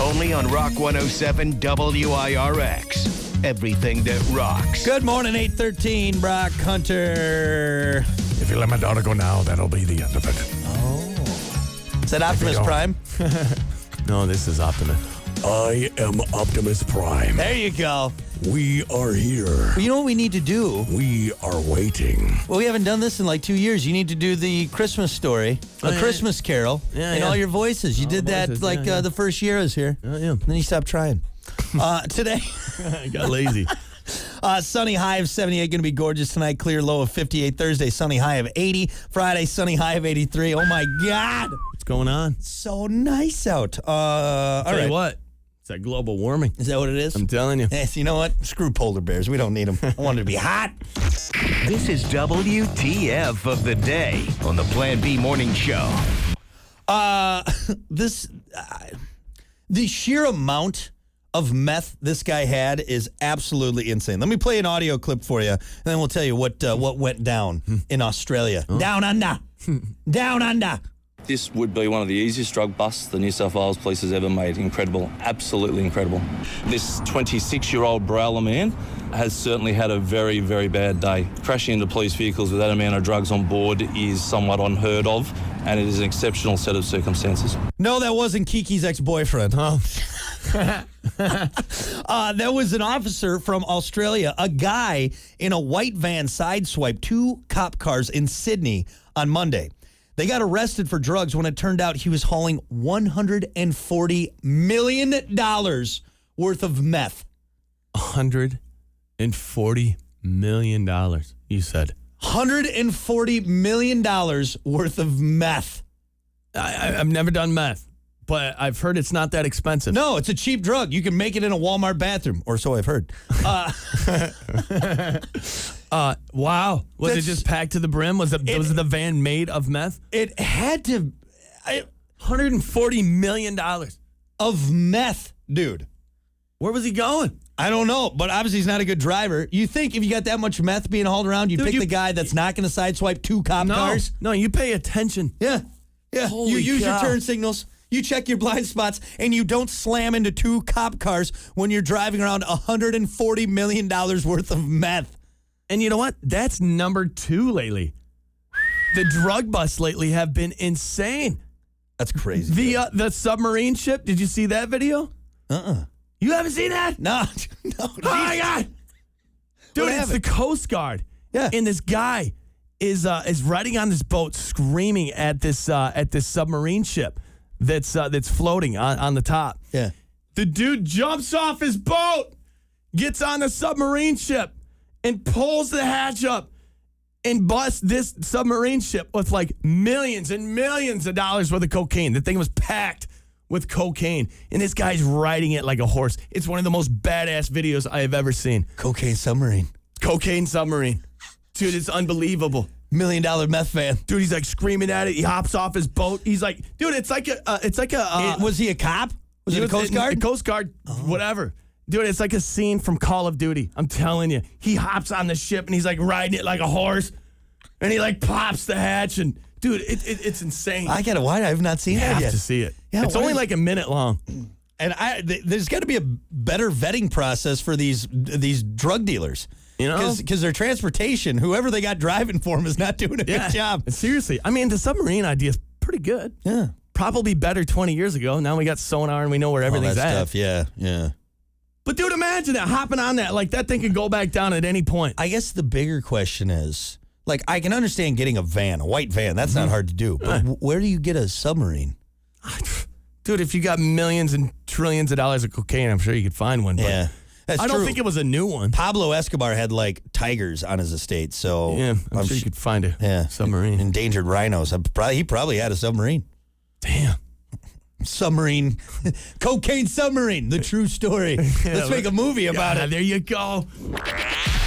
Only on Rock 107 WIRX. Everything that rocks. Good morning, 8:13, Brock Hunter. If you let my daughter go now, that'll be the end of it. Oh. Is that Optimus Prime? No, this is Optimus. I am Optimus Prime. There you go. We are here. Well, you know what we need to do? We are waiting. Well, we haven't done this in like 2 years. You need to do the Christmas story, Christmas Carol, in all your voices. You did that the first year I was here. Oh, yeah. Then you stopped trying. Today, I got lazy. Sunny high of 78, going to be gorgeous tonight. Clear low of 58. Thursday, sunny high of 80. Friday, sunny high of 83. Oh, my God. What's going on? So nice out. All Tell right. you what. It's that global warming. Is that what it is? I'm telling you. Yes, you know what? Screw polar bears. We don't need them. I want it to be hot. This is WTF of the day on the Plan B Morning Show. The sheer amount of meth this guy had is absolutely insane. Let me play an audio clip for you, and then we'll tell you what went down in Australia. Oh. Down under. Down under. This would be one of the easiest drug busts the New South Wales police has ever made. Incredible. Absolutely incredible. This 26-year-old Brawler man has certainly had a very, very bad day. Crashing into police vehicles with that amount of drugs on board is somewhat unheard of, and it is an exceptional set of circumstances. No, that wasn't Kiki's ex-boyfriend, huh? That was an officer from Australia. A guy in a white van sideswiped 2 cop cars in Sydney on Monday. They got arrested for drugs when it turned out he was hauling $140 million worth of meth. $140 million, you said. $140 million worth of meth. I've never done meth, but I've heard it's not that expensive. No, it's a cheap drug. You can make it in a Walmart bathroom, or so I've heard. Wow. Was it just packed to the brim? Was the van made of meth? It had to. $140 million. Of meth, dude. Where was he going? I don't know, but obviously he's not a good driver. You think if you got that much meth being hauled around, you'd pick the guy that's not going to sideswipe 2 cop cars? No, you pay attention. Yeah. Holy you use cow. your turn signals. You check your blind spots, and you don't slam into 2 cop cars when you're driving around $140 million worth of meth. And you know what? That's number 2 lately. The drug busts lately have been insane. That's crazy. The submarine ship, did you see that video? You haven't seen that? No. Oh, my God. Dude, it's the Coast Guard. Yeah. And this guy is riding on this boat screaming at this submarine ship that's floating on the top. Yeah. The dude jumps off his boat, gets on the submarine ship, and pulls the hatch up and busts this submarine ship with like millions and millions of dollars worth of cocaine. The thing was packed with cocaine, and this guy's riding it like a horse. It's one of the most badass videos I have ever seen. Cocaine submarine. Cocaine submarine. Dude, it's unbelievable. $1 million meth van. Dude, he's like screaming at it. He hops off his boat. He's like, dude, it's like a. Was he a cop? Was it a Coast Guard? Coast Guard, whatever. Dude, it's like a scene from Call of Duty. I'm telling you. He hops on the ship and he's like riding it like a horse. And he like pops the hatch and dude, it's insane. I gotta. Why I've not seen You that have yet. to see it. Yeah, it's only like a minute long. And there's got to be a better vetting process for these drug dealers. You know? Because their transportation, whoever they got driving for them, is not doing a good job. Seriously. I mean, the submarine idea is pretty good. Yeah. Probably better 20 years ago. Now we got sonar and we know where everything's that at. Stuff, yeah. But dude, imagine that, hopping on that. Like, that thing can go back down at any point. I guess the bigger question is, like, I can understand getting a white van. That's not hard to do. But where do you get a submarine? Dude, if you got millions and trillions of dollars of cocaine, I'm sure you could find one. But Yeah. That's I don't true. think it was a new one. Pablo Escobar had, like, tigers on his estate, so... Yeah, I'm sure you could find a submarine. Endangered rhinos. He probably had a submarine. Damn. Submarine. Cocaine submarine. The true story. Let's make a movie about it. There you go.